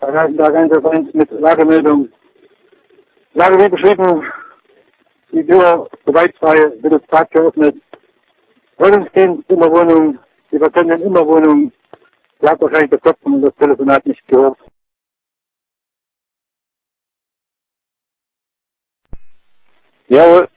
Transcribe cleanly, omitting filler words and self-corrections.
erreichen da ganz auf eins mit Lagemeldung. Lage wie beschrieben, die Tür gewaltfrei wird das Tag geöffnet. Wohnungsdienst in der Wohnung, die Patienten in der Wohnung, bleibt wahrscheinlich der Kopf und das Telefonat nicht gehört. Jawohl.